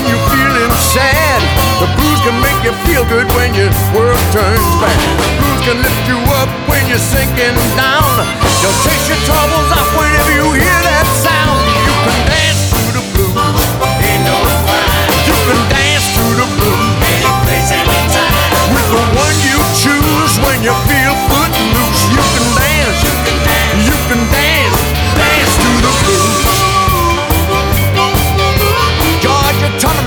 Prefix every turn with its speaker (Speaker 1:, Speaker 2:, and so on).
Speaker 1: you're feeling sad. The blues can make you feel good when your world turns bad. The blues can lift you up when you're sinking down. They'll chase your troubles off whenever you hear that sound.